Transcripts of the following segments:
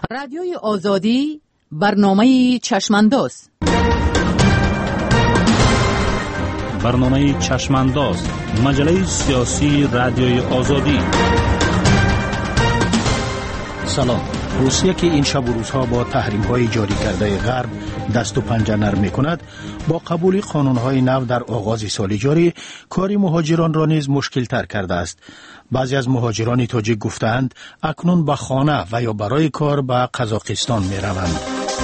رادیوی آزادی برنامه چشمانداز. برنامه چشمانداز، مجله سیاسی رادیوی آزادی. سلام. روسیه که این شب و روزها با تحریم‌های جاری کرده غرب دست و پنجه نرم می‌کند، با قبول قانون‌های نو در آغاز سال جاری کار مهاجران را نیز مشکل‌تر کرده است. بعضی از مهاجران تاجیک گفتند اکنون به خانه و یا برای کار به قزاقستان می‌روند.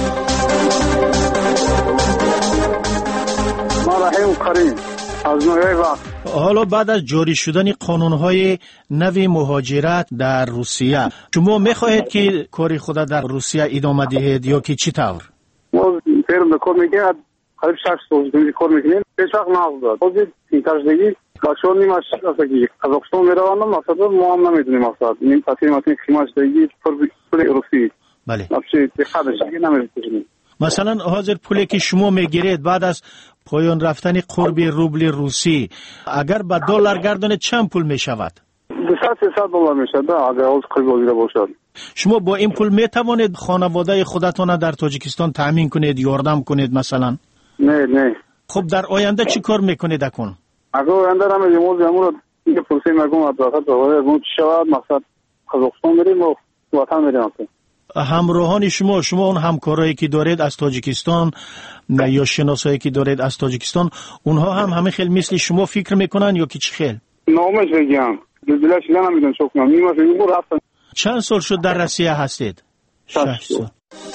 حالا بعد از جاری شدن قانون‌های نوی مهاجرت در روسیه، شما می‌خواهید که کاری خود در روسیه ادامه دهید یا که چی طور؟ ما فیرم کار می‌کنیم، قریب 6 سال کار می‌کنیم. هیچ وقت نگذاشت. خود این تجربه باشون نیمش است که قزاقستان می‌روند، مثلا ما هم نمی‌دونیم مثلا این تصمیم خیمش دیگه پر روسی. بله. نفسی دقیقش نمی‌دونیم. مثلا حاضر پولی که شما میگیرید بعد از پایان رفتن قرب روبل روسی اگر به دلار گردانید چند پول میشود؟ 200 دلار میشود اگر از قرب ویرا باشد. شما با این پول میتوانید خانواده خودتان در تاجیکستان تامین کنید، یاردم کنید مثلا؟ نه. خب در آینده چی کار میکنید اکن؟ اگر آینده را میگم این پروسه میگم اطلاعات رو شود مثلا قزاقستان بریم و وطن میریم. همراهان شما اون همکارایی که دارید از تاجیکستان یا شناسایی که دارید از تاجیکستان، اونها هم همه خیلی مثل شما فکر میکنن یا که چی خیل؟ نامش بگم دلش نمیدونم چه کنم. نیمه رفتن. چند سال شد در روسیه هستید؟ 6 سال.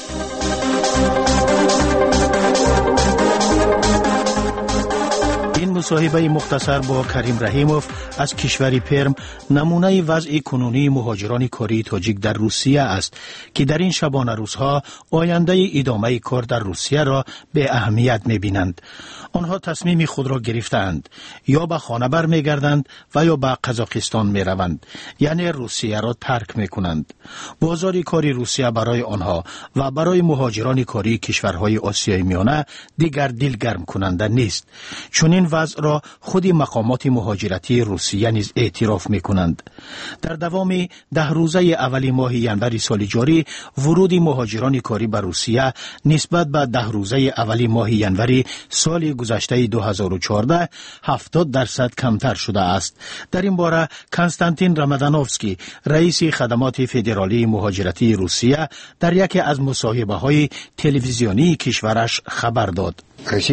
این مصاحبه مختصر با کریم رحیموف از کشور پرم نمونه وضع کنونی مهاجران کاری تاجیک در روسیه است که در این شبانه روزها آینده ادامه کار در روسیه را به اهمیت می‌بینند. آنها تصمیم خود را گرفتند، یا به خانه برمیگردند و یا به قزاقستان میروند، یعنی روسیه را ترک میکنند. بازار کاری روسیه برای آنها و برای مهاجران کاری کشورهای آسیای میانه دیگر دلگرم کننده نیست. چون این وضع را خود مقامات مهاجرتی روسیه نیز اعتراف میکنند. در دوام 10 روزه اول ماه ژانویه سال جاری ورود مهاجران کاری به روسیه نسبت به 10 روزه اول ماه ژانویه سال گذشته 2014 70% کمتر شده است. در این باره کنستانتین رامادانوفسکی رئیس خدمات فدرالی مهاجرتی روسیه در یکی از مصاحبه‌های تلویزیونی کشورش خبر داد.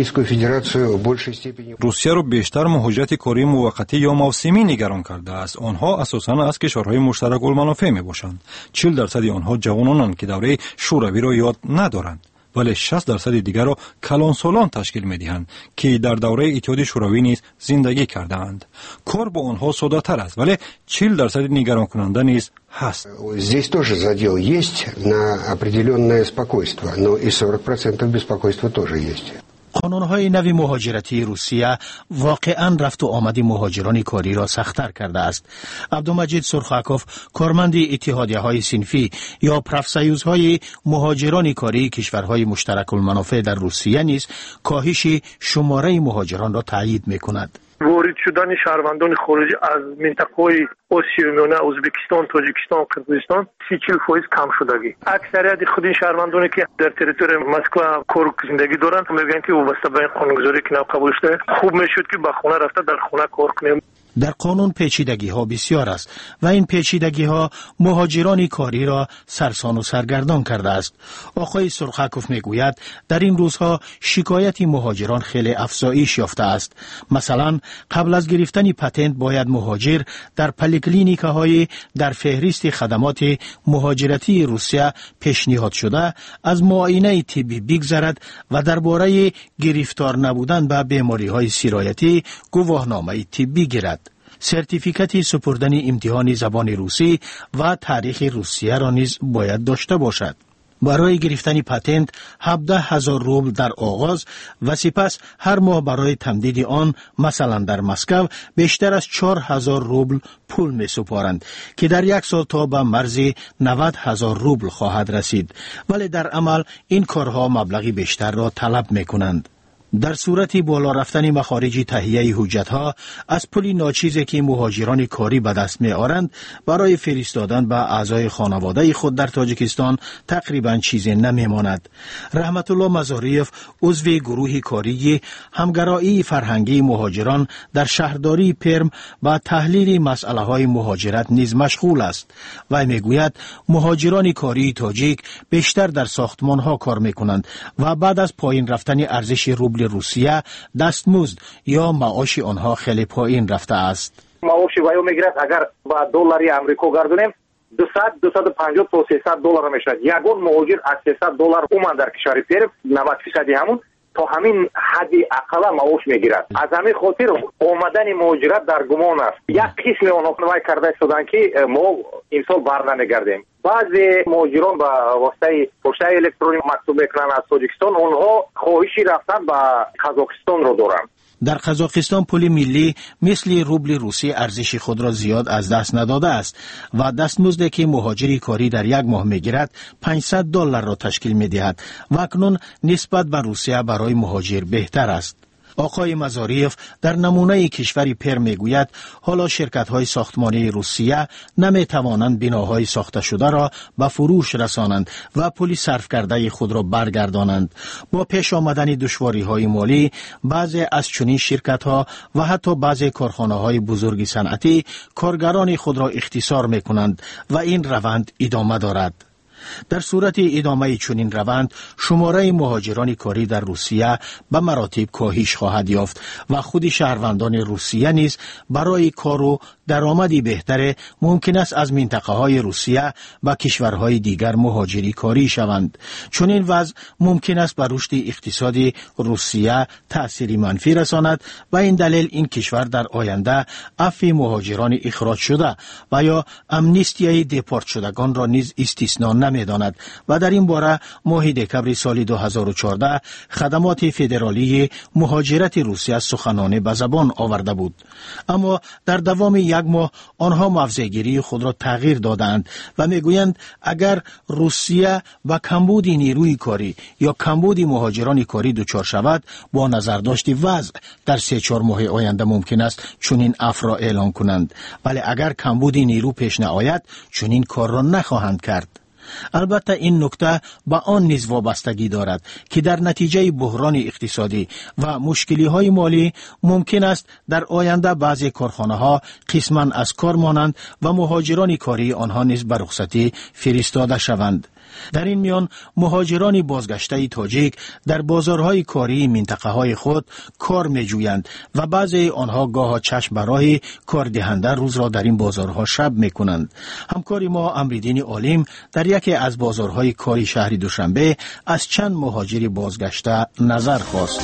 روسیه را بیشتر مهاجرت کاری موقتی یا موسمی نگران کرده است. آنها اساساً از کشورهای مشترک المنافع می باشند. 40% آنها جوانانند که دوره شوروی را یاد ندارند، ولی 60% دیگر را کلانسالان تشکیل می‌دهند که در دوره اتحاد شوروی نیز زندگی کردند. کار با آنها ساده‌تر است، ولی 40% نگران کننده نیز هست. Здесь тоже задел есть на определенное спокойствие, но и 40% беспокойства тоже есть. قانون‌های نوی مهاجرتی روسیه واقعاً رفت و آمد مهاجران کاری را سخت‌تر کرده است. عبدالمجید سرخاکوف، کارمند اتحادیه‌های صنفی یا پرافسایوزهای مهاجران کاری کشورهای مشترک المنافع در روسیه نیز کاهش شماره مهاجران را تایید می‌کند. وارد شدن شهروندان خارجی از منطقه‌های آسیای میانه، ازبکستان، تاجیکستان، قرقیزستان 30-40% کم شدگی. اکثریت خود این شهروندانی که در تریتوری مسکو کار زندگی دارند میگن که وابسته به قانونگذاری که نو قبول شده خوب میشد که به خونه رفته در خونه کار کنیم. در قانون پیچیدگی ها بسیار است و این پیچیدگی ها مهاجران کاری را سرسان و سرگردان کرده است. آقای سرخاکوف میگوید در این روزها شکایت مهاجران خیلی افزایش یافته است. مثلا قبل از گرفتن پتنت باید مهاجر در پلیکلینیک‌های در فهرست خدمات مهاجرتی روسیه پیشنهاد شده از معاینه طبی بگذرد و درباره گرفتار نبودن به بیماری‌های سرایتی گواهنامه طبی گیرد. سرتیفیکت سپردن امتحان زبان روسی و تاریخ روسیه را نیز باید داشته باشد. برای گرفتن پتنت 17,000 روبل در آغاز و سپس هر ماه برای تمدید آن مثلا در مسکو بیشتر از 4,000 روبل پول می سپارند که در 1 سال تا به مرز 90,000 روبل خواهد رسید، ولی در عمل این کارها مبلغی بیشتر را طلب می کنند. در صورت بالا رفتن مخارج تهیه حجت‌ها از پول ناچیزی که مهاجران کاری به دست می‌آورند برای فرستادن به اعضای خانواده خود در تاجیکستان تقریباً چیزی نمی‌ماند. رحمت الله مزاریف عضو گروه کاری همگرایی فرهنگی مهاجران در شهرداری پرم با تحلیل مسئله‌های مهاجرت نیز مشغول است و می‌گوید مهاجران کاری تاجیک بیشتر در ساختمان‌ها کار می‌کنند و بعد از پایین رفتن ارزش روبل روسیه دستمزد یا معاش آنها خیلی پایین رفته است. معاش وایو میگیرد اگر با دلاری آمریکا گردونیم 200-250 تا 300 دلار میشد. یگان مهاجر از 300 دلار اومد در کشور پرم 90% همون تا همین حد اقل معاش میگیرد. از همین خاطر آمدن مهاجرت در گمان است. یک قسم آنها وای کرده شدن که ما این سال بر نمیگردیم. بعضی مهاجران با واسطه پشت الکترونیک مکتوب میکنن از تاجیکستان، اونها خواهشی رفتن به قزاقستان رو دارن. در قزاقستان پول ملی مثل روبل روسی ارزش خود را زیاد از دست نداده است و دستمزدی که مهاجری کاری در یک ماه میگیرد 500 دلار را تشکیل میدهد و اکنون نسبت به روسیه برای مهاجر بهتر است. آقای مزاریف در نمونه کشوری پرم میگوید حالا شرکت‌های ساختمانی روسیه نمی‌توانند بناهای ساخته شده را به فروش رسانند و پول صرف کرده خود را برگردانند. با پیش آمدن دشواری‌های مالی بعضی از چنین شرکت‌ها و حتی بعضی کارخانه‌های بزرگ صنعتی کارگران خود را اختصار می‌کنند و این روند ادامه دارد. در صورت ادامه چنین روند شماره مهاجران کاری در روسیه به مراتب کاهش خواهد یافت و خود شهروندان روسیه نیز برای کار و درآمدی بهتر ممکن است از منطقه های روسیه و کشورهای دیگر مهاجری کاری شوند. چنین وضع ممکن است بر رشد اقتصادی روسیه تأثیری منفی رساند و این دلیل این کشور در آینده عفو مهاجران اخراج شده و یا امنیستیای دپورت شدگان را نیز استثنا نمی‌داند و در این باره ماه دکمبر سال 2014 خدمات فدرالی مهاجرت روسیه سخنانه به زبان آورده بود. اما در دوام یک ماه آنها موضع‌گیری خود را تغییر دادند و میگویند اگر روسیه با کمبود نیروی کاری یا کمبود مهاجران کاری دچار شود با نظرداشت وضع در 3-4 ماه آینده ممکن است چنین عفو را اعلان کنند، ولی اگر کمبود نیرو پیش نیاید چنین کار را نخواهند کرد. البته این نکته به آن نیز وابستگی دارد که در نتیجه بحران اقتصادی و مشکلی‌های مالی ممکن است در آینده بعضی کارخانه‌ها قسماً از کار مانند و مهاجران کاری آنها نیز به رخصتی فرستاده شوند. در این میان مهاجران بازگشته تاجیک در بازارهای کاری منطقه‌های خود کار می‌جویند و بعضی آنها گاه چشم برای کار دهنده روز را در این بازارها شب می‌کنند. همکار ما امریدین عالم در یکی از بازارهای کاری شهر دوشنبه از چند مهاجر بازگشته نظر خواست.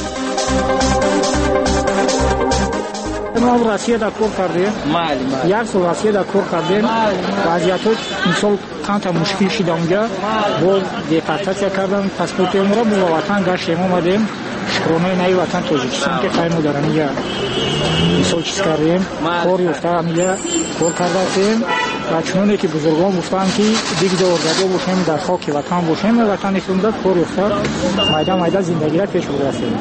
ما روسیه دا کار کردیم. یک سال روسیه دا کار کردیم. وضعیت مثال چند تا مشکل شد اونجا. با دیپارتاسیا کردن پاسپورت ما رو با وطن گشتیم اومدیم. شکرانه نای وطن تاجیکستان که خیلی مدرن اینجا مثال چیز کردیم. کاری افتاد اینجا کار کردیم. و چنانه که بزرگان گفتن که دیگه دورگاه باشیم در خاک وطن باشیم وطن خونده کار افتاد مایده زندگی را پیش برسیم.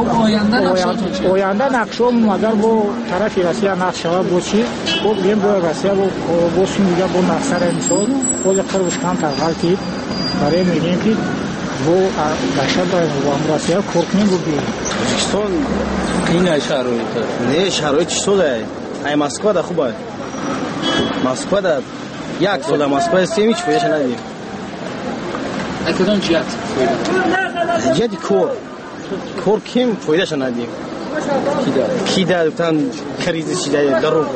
آینده نقشم اگر با طرف روسیه نقش شود با چی با بیم با روسیه با سیم دیگه با نقصر مثال با قربش کم تغییر که برای میگیم که با داشته باید با روسیه کار کنیم بگیم. تاجیکستان این شرایط نه شرایط چطوره؟ ای مسکو ده خوبه. مسکو ده یک سال در مسکو هستیم هیچ فایدهش نداریم. کدام جهت؟ جهت کار کم فایدهش نداریم. کی داره تن کریزی شده دروغ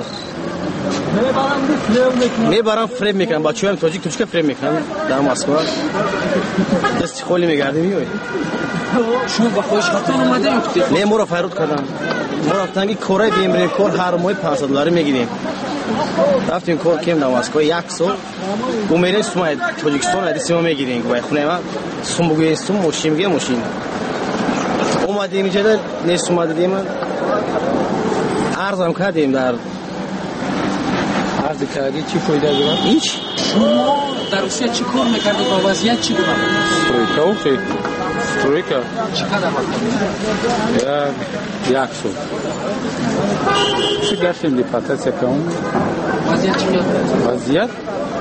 میبرن فریب میکنن بچه‌ها هم تاجیک توچکه فریب میکنن در مسکو دست خالی میگردیم میوی. شما با خواهش خاطر اومده یکتی؟ نه ما رو فرود کردن ما رفتن که کارای بیمرین کار هر ماه 500 دلار میگیریم رفتیم کار کم در مسکو یک سال میریم سوم تاجیکستان ادیسی ما میگیریم و خونه ما سوم بگوییم سوم ماشین میگه ماشین اومدیم اینجا نیست اومدیم عرض هم کردیم در عرض کردی چی فایده داره؟ هیچ. شما در روسیه چی کار میکردید با وضعیت چی بود؟ Стройка. Як су. Чӣ гашем депортация кам? Вазият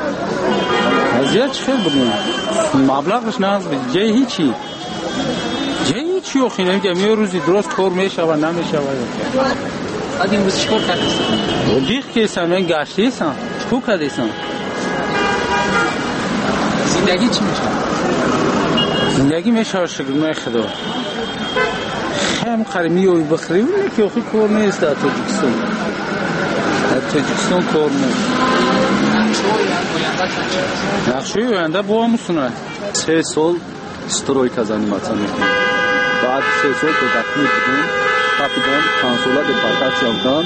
чӣ хел будем? Маблағаш наз ҷаи ҳичи. Ҷаи ҳичи охи намегам ё рӯзи дурост кор мешава намешава. Ад имрӯз чикор кардесан? Дих кесам мен гаштесам. Чикор кардесам? Зиндагӣ чӣ мешавад? Зиндагӣ мешавад шукрнои Худо. Хем қариб миёви бихӯрӣ вале ки охир кор нест дар Тоҷикистон. Дар Тоҷикистон кор нест. Нақшои оянда бо мусунад. 3 сол стройка заниматься мекунем. Баъд 3 сол педагог будем. Капитан консула депортация будан.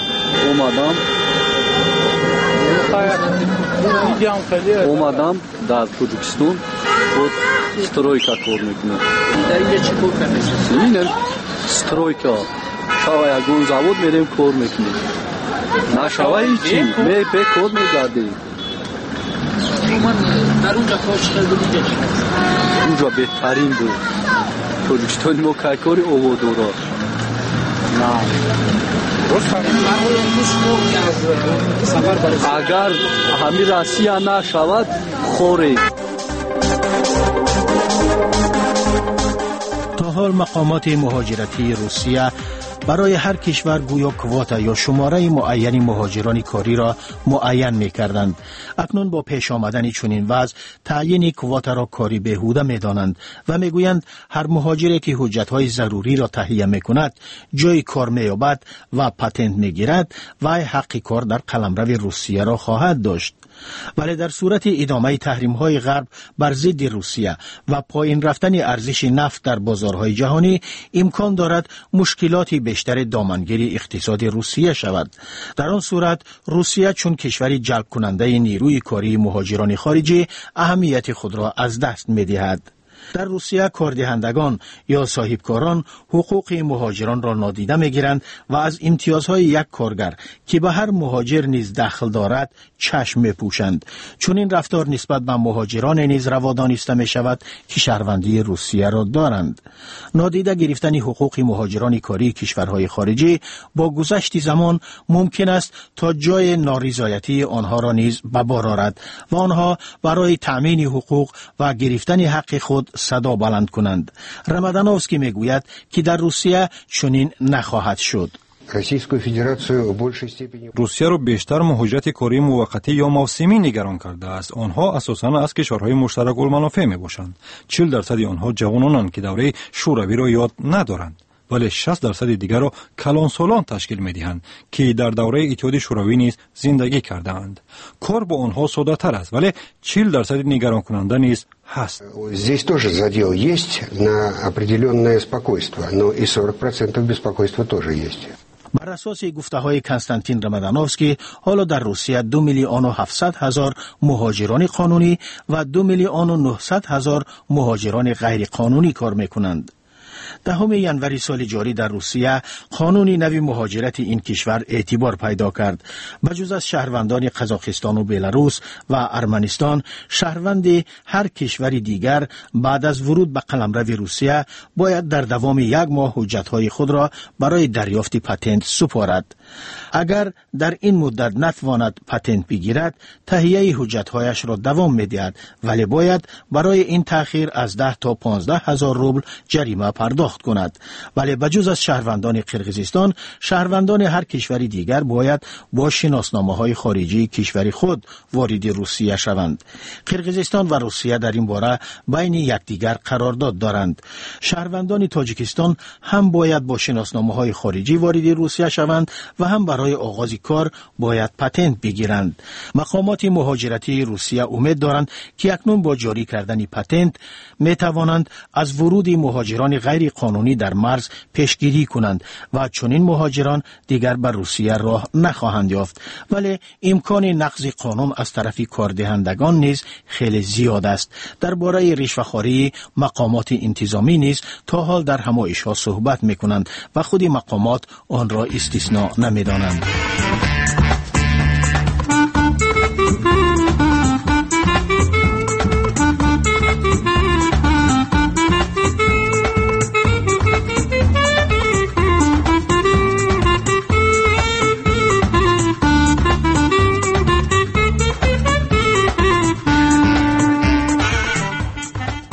Омадам дар Тоҷикистон худ стройка кор мекунем. Дар инҷа чӣ кор кардесан? Инем стройка. Шава ягон завод мерем кор мекунем. Нашава ҳичи бекор мегардем. Дар унҷа кор чӣ хел буд, инҷа чӣ хел? Унҷа беҳтарин буд. Тоҷикистони мо кайкори оводора. Агар ҳамин Россия нашавад хорем. تا حال مقامات مهاجرتی روسیه برای هر کشور گویا کواتا یا شماره معینی مهاجران کاری را معین می‌کردند. اکنون با پیش آمدن چنین وضع تعیین کواتا را کاری بیهوده می‌دانند و میگویند هر مهاجری که حجت‌های ضروری را تهیه می‌کند جای کار می‌یابد و پتنت می‌گیرد و حق کار در قلمرو روسیه را خواهد داشت. ولی در صورت ادامه تحریم‌های غرب بر ضد روسیه و پایین رفتن ارزش نفت در بازارهای جهانی امکان دارد مشکلات بیشتر دامنگیر اقتصاد روسیه شود. در آن صورت روسیه چون کشوری جلب کننده نیروی کاری مهاجران خارجی اهمیت خود را از دست می‌دهد. در روسیه کاردهندگان یا صاحبکاران حقوق مهاجران را نادیده می‌گیرند و از امتیازهای یک کارگر که به هر مهاجر نیز دخل دارد چشم می‌پوشند. چون این رفتار نسبت به مهاجران نیز روا دانسته می‌شود که شهروندی روسیه را دارند. نادیده گرفتن حقوق مهاجران کاری کشورهای خارجی با گذشت زمان ممکن است تا جای نارضایتی آنها را نیز به بار آورد و آنها برای تأمین حقوق و گرفتن حق خود صدا بلند کنند. رمضانوفسکی میگوید که در روسیه چنین نخواهد شد. روسیه را بیشتر مهاجرت کاری موقتی یا موسمی نگران کرده است. آنها اساساً از کشورهای مشترک المنافع میباشند. 40% آنها جوانانند که دوره شوروی را یاد ندارند. ولی 60% دیگر را کلانسالان تشکیل می‌دهند که در دوره اتحاد شوروی نیز زندگی کردند. کار با آنها ساده تر است ولی 40% نگران کننده نیز هست. Здесь тоже задел есть на определенное спокойствие, но и 40% беспокойства тоже есть. بر اساس گفته‌های کنستانتین رمضانوفسکی حالا در روسیه 2,700,000 مهاجران قانونی و 2,900,000 مهاجران غیر قانونی کار می‌کنند. 10 ژانویه سال جاری در روسیه قانون نوی مهاجرت این کشور اعتبار پیدا کرد. بجز از شهروندان قزاقستان و بلاروس و ارمنستان، شهروند هر کشور دیگر بعد از ورود به قلمرو روسیه باید در دوام 1 ماه حجت‌های خود را برای دریافت پتنت سپارد. اگر در این مدت نتواند پتنت بگیرد، تهیه حجت‌هایش را دوام می‌دهد، ولی باید برای این تأخیر از 10 تا 15,000 روبل جریمه پرداخت کند. ولی بجز از شهروندان قرقیزستان، شهروندان هر کشوری دیگر باید با شناسنامه‌های خارجی کشور خود وارد روسیه شوند. قرقیزستان و روسیه در این باره بین یکدیگر قرارداد دارند. شهروندان تاجیکستان هم باید با شناسنامه‌های خارجی وارد روسیه شوند و هم برای آغاز کار باید پتنت بگیرند. مقامات مهاجرتی روسیه امید دارند که اکنون با جاری کردن پتنت می توانند از ورود مهاجران غیر قانونی در مرز پیشگیری کنند و چنین مهاجران دیگر بر روسیه راه نخواهند یافت. ولی امکان نقض قانون از طرف کاردهندگان نیز خیلی زیاد است. درباره رشوه‌خواری مقامات انتظامی نیز تا حال در همایش‌ها صحبت می‌کنند و خود مقامات آن را استثناء نمی‌دانند.